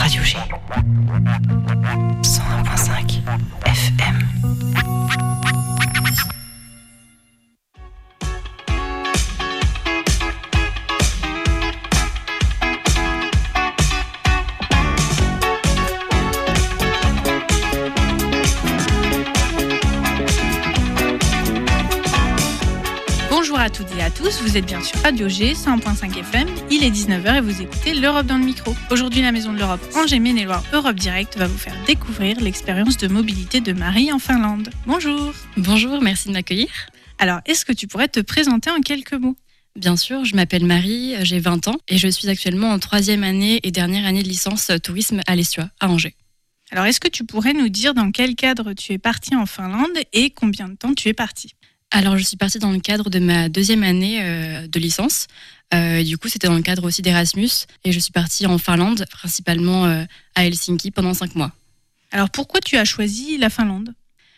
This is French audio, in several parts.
Radio G. 101.5 FM. Bonjour à toutes et à tous, vous êtes bien sur Radio G, 101.5 FM, il est 19h et vous écoutez l'Europe dans le micro. Aujourd'hui, la Maison de l'Europe Angers Maine-et-Loire Europe Direct va vous faire découvrir l'expérience de mobilité de Marie en Finlande. Bonjour. Bonjour, merci de m'accueillir. Alors, est-ce que tu pourrais te présenter en quelques mots ? Bien sûr, je m'appelle Marie, j'ai 20 ans et je suis actuellement en 3e année et dernière année de licence tourisme à l'Estua, à Angers. Alors, est-ce que tu pourrais nous dire dans quel cadre tu es partie en Finlande et combien de temps tu es partie ? Alors, je suis partie dans le cadre de ma 2e année de licence. Du coup, c'était dans le cadre aussi d'Erasmus. Et je suis partie en Finlande, principalement à Helsinki, pendant 5 mois. Alors, pourquoi tu as choisi la Finlande ?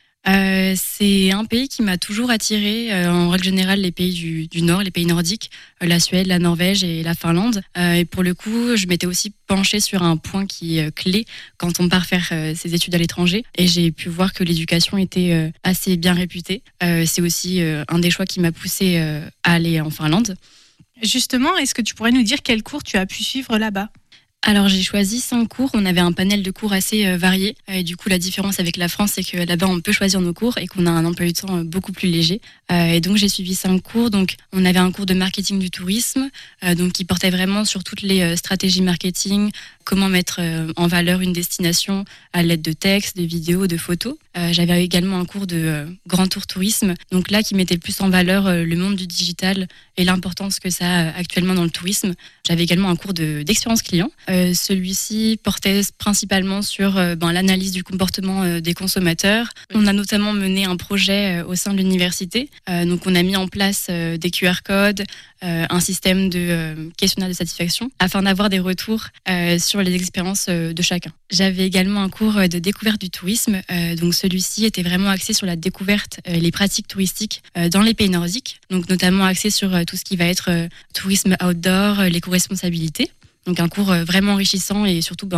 C'est un pays qui m'a toujours attirée, en règle générale les pays du Nord, les pays nordiques, la Suède, la Norvège et la Finlande. Et pour le coup, je m'étais aussi penchée sur un point qui est clé quand on part faire ses études à l'étranger. Et j'ai pu voir que l'éducation était assez bien réputée. C'est aussi un des choix qui m'a poussée à aller en Finlande. Justement, est-ce que tu pourrais nous dire quels cours tu as pu suivre là-bas ? Alors j'ai choisi 5 cours, on avait un panel de cours assez varié et du coup la différence avec la France c'est que là-bas on peut choisir nos cours et qu'on a un emploi du temps beaucoup plus léger et donc j'ai suivi 5 cours, donc on avait un cours de marketing du tourisme donc qui portait vraiment sur toutes les stratégies marketing, comment mettre en valeur une destination à l'aide de textes, de vidéos, de photos. J'avais également un cours de grand tour tourisme, donc là qui mettait plus en valeur le monde du digital et l'importance que ça a actuellement dans le tourisme. J'avais également un cours d'expérience client. Celui-ci portait principalement sur l'analyse du comportement des consommateurs. On a notamment mené un projet au sein de l'université. Donc on a mis en place des QR codes, un système de questionnaire de satisfaction afin d'avoir des retours sur les expériences de chacun. J'avais également un cours de découverte du tourisme. Donc celui-ci était vraiment axé sur la découverte et les pratiques touristiques dans les pays nordiques. Donc notamment axé sur tout ce qui va être tourisme outdoor, l'éco-responsabilité. Donc un cours vraiment enrichissant et surtout,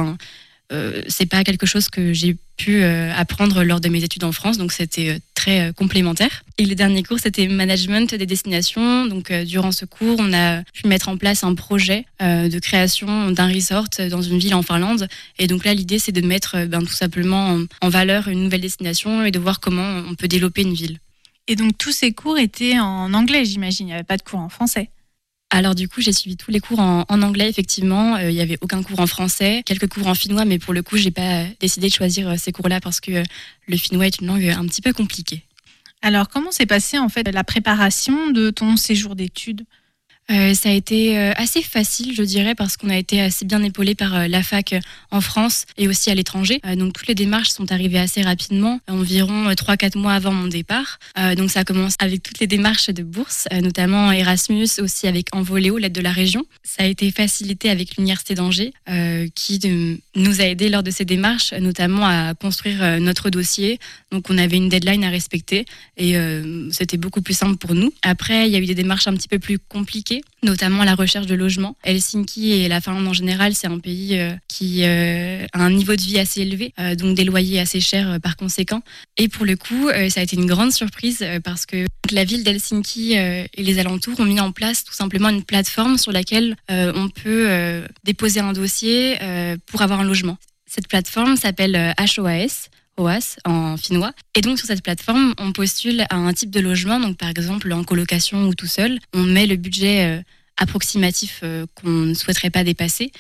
c'est pas quelque chose que j'ai pu apprendre lors de mes études en France, donc c'était très complémentaire. Et le dernier cours, c'était management des destinations. Donc durant ce cours, on a pu mettre en place un projet de création d'un resort dans une ville en Finlande. Et donc là, l'idée, c'est de mettre tout simplement en valeur une nouvelle destination et de voir comment on peut développer une ville. Et donc tous ces cours étaient en anglais, j'imagine, il n'y avait pas de cours en français ? Alors du coup, j'ai suivi tous les cours en anglais, effectivement. Il n'y avait aucun cours en français, quelques cours en finnois, mais pour le coup, j'ai pas décidé de choisir ces cours-là parce que le finnois est une langue un petit peu compliquée. Alors, comment s'est passée en fait la préparation de ton séjour d'études ? Ça a été assez facile, je dirais, parce qu'on a été assez bien épaulés par la fac en France et aussi à l'étranger. Donc toutes les démarches sont arrivées assez rapidement, environ 3-4 mois avant mon départ. Donc ça commence avec toutes les démarches de bourse, notamment Erasmus, aussi avec Envoléo, l'aide de la région. Ça a été facilité avec l'Université d'Angers, qui nous a aidés lors de ces démarches, notamment à construire notre dossier. Donc on avait une deadline à respecter et c'était beaucoup plus simple pour nous. Après, il y a eu des démarches un petit peu plus compliquées, notamment la recherche de logement. Helsinki et la Finlande en général, c'est un pays qui a un niveau de vie assez élevé, donc des loyers assez chers par conséquent. Et pour le coup, ça a été une grande surprise parce que la ville d'Helsinki et les alentours ont mis en place tout simplement une plateforme sur laquelle on peut déposer un dossier pour avoir un logement. Cette plateforme s'appelle HOAS. OAS en finnois. Et donc sur cette plateforme, on postule à un type de logement, donc par exemple en colocation ou tout seul. On met le budget approximatif qu'on ne souhaiterait pas dépasser.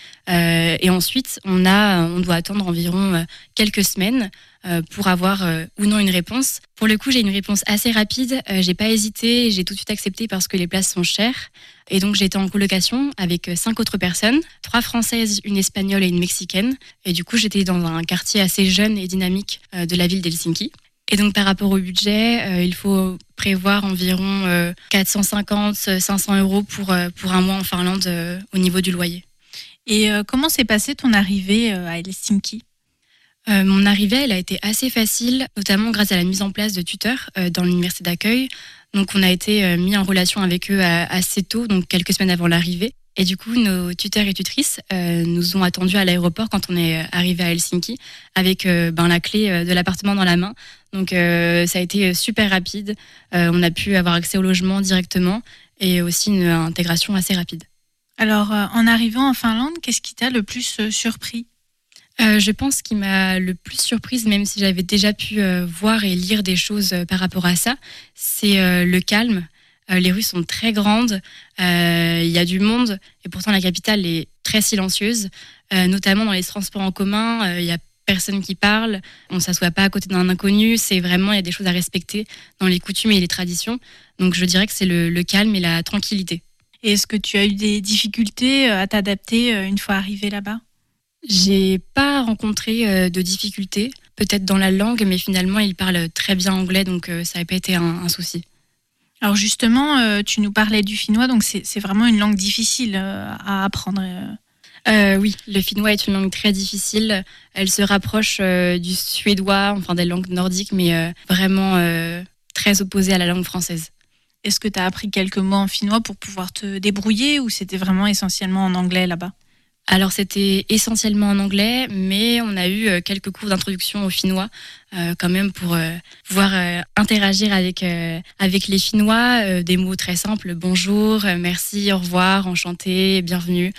Et ensuite, on doit attendre environ quelques semaines pour avoir ou non une réponse. Pour le coup, j'ai une réponse assez rapide. J'ai pas hésité, j'ai tout de suite accepté parce que les places sont chères. Et donc, j'ai été en colocation avec 5 autres personnes, 3 Françaises, une Espagnole et une Mexicaine. Et du coup, j'étais dans un quartier assez jeune et dynamique de la ville d'Helsinki. Et donc, par rapport au budget, il faut prévoir environ 450-500 € pour un mois en Finlande au niveau du loyer. Et comment s'est passée ton arrivée à Helsinki ? Mon arrivée, elle a été assez facile, notamment grâce à la mise en place de tuteurs dans l'université d'accueil. Donc, on a été mis en relation avec eux assez tôt, donc quelques semaines avant l'arrivée. Et du coup, nos tuteurs et tutrices nous ont attendus à l'aéroport quand on est arrivé à Helsinki avec la clé de l'appartement dans la main. Donc, ça a été super rapide. On a pu avoir accès au logement directement et aussi une intégration assez rapide. Alors, en arrivant en Finlande, qu'est-ce qui t'a le plus surpris ? Je pense qu'il m'a le plus surprise, même si j'avais déjà pu voir et lire des choses par rapport à ça, c'est le calme. Les rues sont très grandes, il y a du monde et pourtant la capitale est très silencieuse, notamment dans les transports en commun, il y a personne qui parle, on ne s'assoit pas à côté d'un inconnu, c'est vraiment, il y a des choses à respecter dans les coutumes et les traditions. Donc je dirais que c'est le calme et la tranquillité. Et est-ce que tu as eu des difficultés à t'adapter une fois arrivé là-bas ? J'ai pas rencontré de difficultés, peut-être dans la langue, mais finalement ils parlent très bien anglais, donc ça n'a pas été un souci. Alors justement, tu nous parlais du finnois, donc c'est vraiment une langue difficile à apprendre. Oui, le finnois est une langue très difficile. Elle se rapproche du suédois, enfin des langues nordiques, mais vraiment très opposée à la langue française. Est-ce que tu as appris quelques mots en finnois pour pouvoir te débrouiller ou c'était vraiment essentiellement en anglais là-bas ? Alors c'était essentiellement en anglais, mais on a eu quelques cours d'introduction au finnois quand même pour pouvoir interagir avec les Finnois, des mots très simples, bonjour, merci, au revoir, enchanté, bienvenue,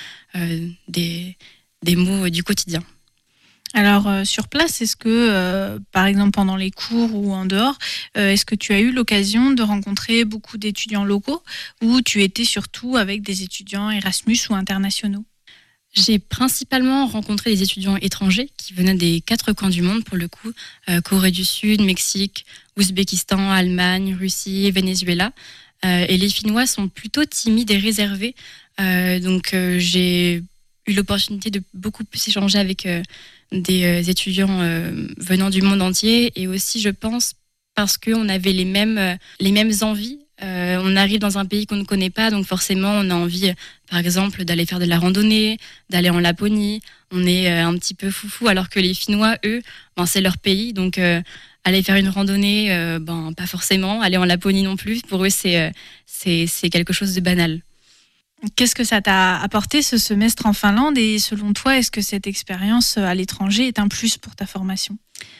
des mots du quotidien. Alors sur place, est-ce que par exemple pendant les cours ou en dehors, est-ce que tu as eu l'occasion de rencontrer beaucoup d'étudiants locaux ou tu étais surtout avec des étudiants Erasmus ou internationaux ? J'ai principalement rencontré des étudiants étrangers qui venaient des 4 coins du monde pour le coup, Corée du Sud, Mexique, Ouzbékistan, Allemagne, Russie, Venezuela. Et les Finnois sont plutôt timides et réservés, donc j'ai eu l'opportunité de beaucoup plus échanger avec des étudiants venant du monde entier et aussi je pense parce qu'on avait les mêmes envies. On arrive dans un pays qu'on ne connaît pas, donc forcément on a envie, par exemple, d'aller faire de la randonnée, d'aller en Laponie. On est un petit peu foufou, alors que les Finnois, eux, c'est leur pays, donc aller faire une randonnée, pas forcément. Aller en Laponie non plus. Pour eux, c'est quelque chose de banal. Qu'est-ce que ça t'a apporté ce semestre en Finlande et selon toi, est-ce que cette expérience à l'étranger est un plus pour ta formation ?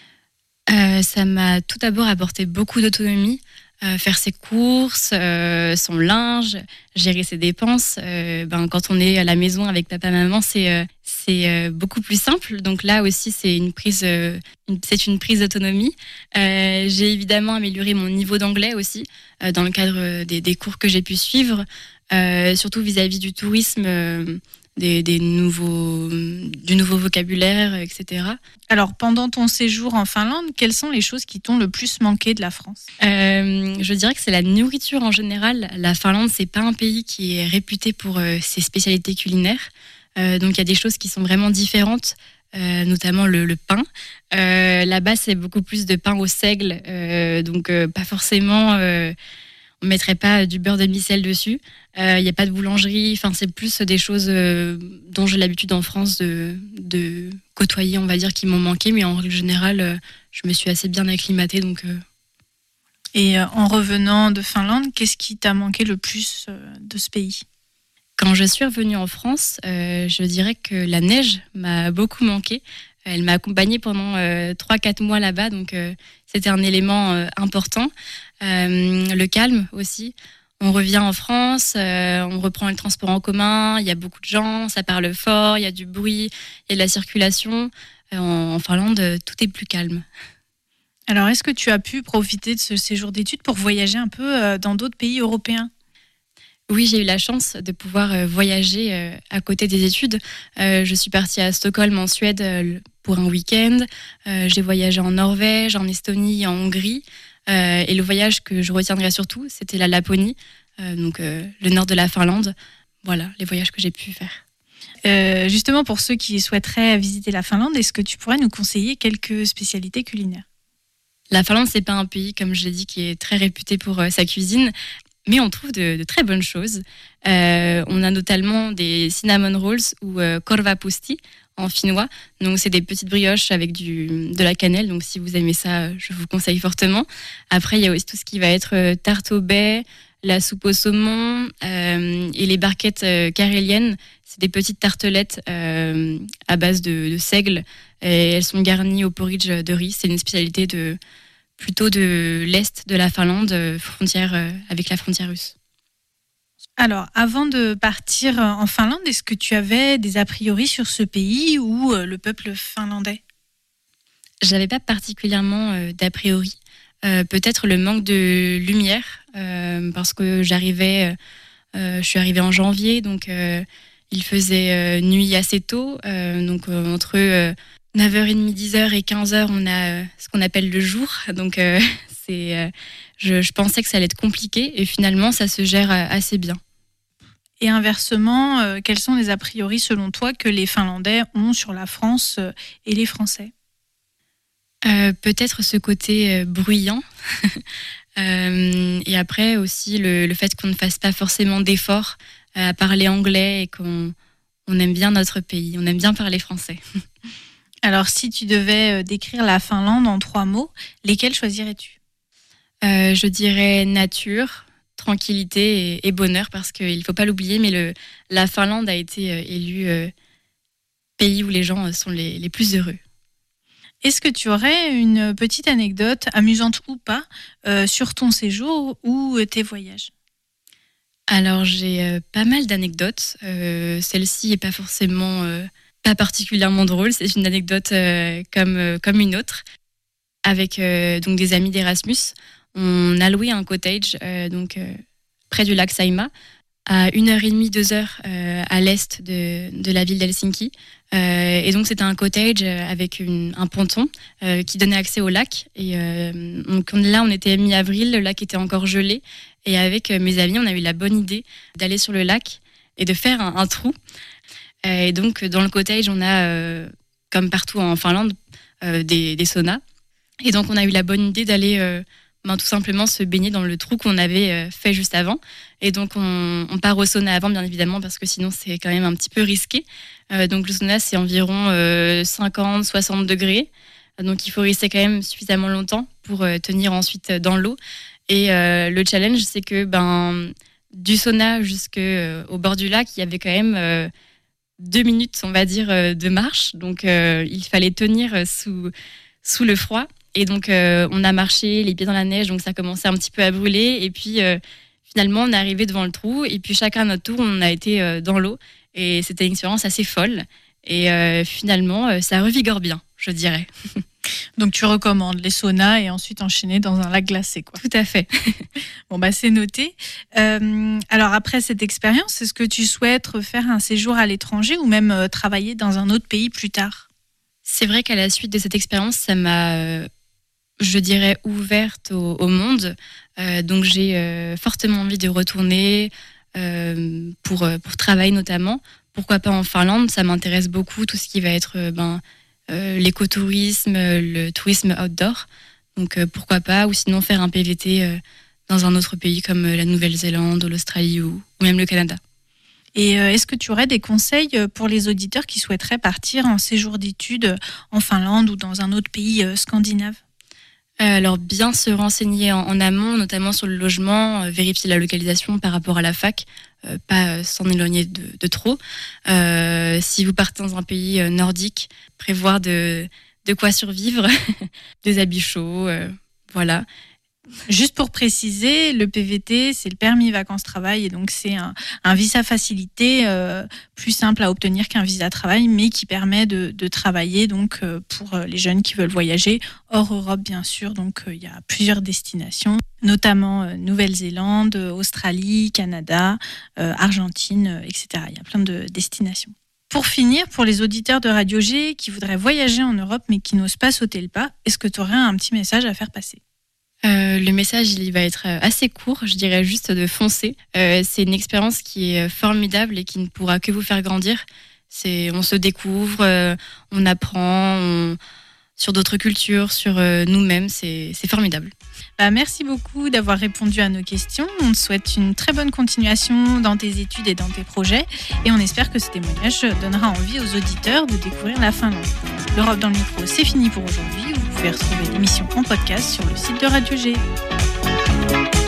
Ça m'a tout d'abord apporté beaucoup d'autonomie. Faire ses courses, son linge, gérer ses dépenses. Quand on est à la maison avec papa-maman, c'est beaucoup plus simple. Donc là aussi, c'est une prise d'autonomie. J'ai évidemment amélioré mon niveau d'anglais aussi dans le cadre des cours que j'ai pu suivre, surtout vis-à-vis du tourisme. Du nouveau vocabulaire, etc. Alors, pendant ton séjour en Finlande, quelles sont les choses qui t'ont le plus manqué de la France ? Je dirais que c'est la nourriture en général. La Finlande, c'est pas un pays qui est réputé pour ses spécialités culinaires. Donc, il y a des choses qui sont vraiment différentes, notamment le pain. Là-bas, c'est beaucoup plus de pain au seigle, donc pas forcément... on ne mettrait pas du beurre de micelle dessus. Il n'y a pas de boulangerie. Enfin, c'est plus des choses dont j'ai l'habitude en France de côtoyer, on va dire, qui m'ont manqué. Mais en règle générale, je me suis assez bien acclimatée. Donc, Et en revenant de Finlande, qu'est-ce qui t'a manqué le plus de ce pays ? Quand je suis revenue en France, je dirais que la neige m'a beaucoup manqué. Elle m'a accompagnée pendant 3-4 mois là-bas, donc c'était un élément important. Le calme aussi. On revient en France, on reprend le transport en commun, il y a beaucoup de gens, ça parle fort, il y a du bruit, il y a de la circulation. En Finlande, tout est plus calme. Alors, est-ce que tu as pu profiter de ce séjour d'études pour voyager un peu dans d'autres pays européens ? Oui, j'ai eu la chance de pouvoir voyager à côté des études. Je suis partie à Stockholm en Suède pour un week-end. J'ai voyagé en Norvège, en Estonie, en Hongrie. Et le voyage que je retiendrai surtout, c'était la Laponie, donc le nord de la Finlande. Voilà, les voyages que j'ai pu faire. Justement, pour ceux qui souhaiteraient visiter la Finlande, est-ce que tu pourrais nous conseiller quelques spécialités culinaires ? La Finlande, c'est pas un pays, comme je l'ai dit, qui est très réputé pour sa cuisine. Mais on trouve de très bonnes choses. On a notamment des cinnamon rolls ou korvapusti en finnois. Donc, c'est des petites brioches avec de la cannelle. Donc, si vous aimez ça, je vous conseille fortement. Après, il y a aussi tout ce qui va être tarte au baies, la soupe au saumon et les barquettes caréliennes. C'est des petites tartelettes à base de seigle. Et elles sont garnies au porridge de riz. C'est une spécialité plutôt de l'est de la Finlande, frontière avec la frontière russe. Alors, avant de partir en Finlande, est-ce que tu avais des a priori sur ce pays ou le peuple finlandais ? J'avais pas particulièrement d'a priori. Peut-être le manque de lumière, parce que je suis arrivée en janvier, donc il faisait nuit assez tôt. Donc entre 9h30, 10h et 15h, on a ce qu'on appelle le jour. Donc je pensais que ça allait être compliqué et finalement ça se gère assez bien. Et inversement, quels sont les a priori selon toi que les Finlandais ont sur la France et les Français ? Peut-être ce côté bruyant. Et après aussi le fait qu'on ne fasse pas forcément d'efforts à parler anglais et qu'on aime bien notre pays, on aime bien parler français. Alors, si tu devais décrire la Finlande en 3 mots, lesquels choisirais-tu ? Je dirais nature, tranquillité et bonheur, parce qu'il ne faut pas l'oublier, mais la Finlande a été élue pays où les gens sont les plus heureux. Est-ce que tu aurais une petite anecdote, amusante ou pas, sur ton séjour ou tes voyages ? Alors, j'ai pas mal d'anecdotes. Celle-ci n'est pas forcément... pas particulièrement drôle, c'est une anecdote comme une autre. Avec donc des amis d'Erasmus, on a loué un cottage près du lac Saimaa, à 1h30, 2h à l'est de la ville d'Helsinki. Et donc c'était un cottage avec un ponton qui donnait accès au lac. Et donc là, on était mi-avril, le lac était encore gelé. Et avec mes amis, on a eu la bonne idée d'aller sur le lac et de faire un trou. Et donc, dans le cottage, on a, comme partout en Finlande, des saunas. Et donc, on a eu la bonne idée d'aller tout simplement se baigner dans le trou qu'on avait fait juste avant. Et donc, on part au sauna avant, bien évidemment, parce que sinon, c'est quand même un petit peu risqué. Donc, le sauna, c'est environ 50-60 degrés. Donc, il faut rester quand même suffisamment longtemps pour tenir ensuite dans l'eau. Et le challenge, c'est que du sauna jusqu'au bord du lac, il y avait quand même... 2 minutes, on va dire, de marche. Donc, il fallait tenir sous le froid. Et donc, on a marché les pieds dans la neige. Donc, ça commençait un petit peu à brûler. Et puis, finalement, on est arrivé devant le trou. Et puis, chacun à notre tour, on a été dans l'eau. Et c'était une expérience assez folle. Et finalement, ça revigore bien, je dirais. Donc, tu recommandes les saunas et ensuite enchaîner dans un lac glacé, quoi. Tout à fait. Bon, c'est noté. Alors, après cette expérience, est-ce que tu souhaites refaire un séjour à l'étranger ou même travailler dans un autre pays plus tard ? C'est vrai qu'à la suite de cette expérience, ça m'a, je dirais, ouverte au monde. Donc, j'ai fortement envie de retourner pour travail notamment. Pourquoi pas en Finlande ? Ça m'intéresse beaucoup, tout ce qui va être... l'écotourisme, le tourisme outdoor. Donc pourquoi pas, ou sinon faire un PVT dans un autre pays comme la Nouvelle-Zélande, l'Australie ou même le Canada. Et est-ce que tu aurais des conseils pour les auditeurs qui souhaiteraient partir en séjour d'études en Finlande ou dans un autre pays scandinave ? Alors bien se renseigner en amont, notamment sur le logement, vérifier la localisation par rapport à la fac, pas s'en éloigner de trop. Si vous partez dans un pays nordique, prévoir de quoi survivre, des habits chauds, voilà. Juste pour préciser, le PVT, c'est le permis vacances-travail et donc c'est un visa facilité plus simple à obtenir qu'un visa travail, mais qui permet de travailler donc pour les jeunes qui veulent voyager hors Europe bien sûr. Donc il y a plusieurs destinations, notamment Nouvelle-Zélande, Australie, Canada, Argentine, etc. Il y a plein de destinations. Pour finir, pour les auditeurs de Radio G qui voudraient voyager en Europe mais qui n'osent pas sauter le pas, est-ce que tu aurais un petit message à faire passer ? Le message, il va être assez court, je dirais juste de foncer. C'est une expérience qui est formidable et qui ne pourra que vous faire grandir. On se découvre, on apprend, sur d'autres cultures, sur nous-mêmes. C'est formidable. Merci beaucoup d'avoir répondu à nos questions. On te souhaite une très bonne continuation dans tes études et dans tes projets. Et on espère que ce témoignage donnera envie aux auditeurs de découvrir la Finlande. L'Europe dans le micro, c'est fini pour aujourd'hui. Vous pouvez retrouver l'émission en podcast sur le site de Radio G.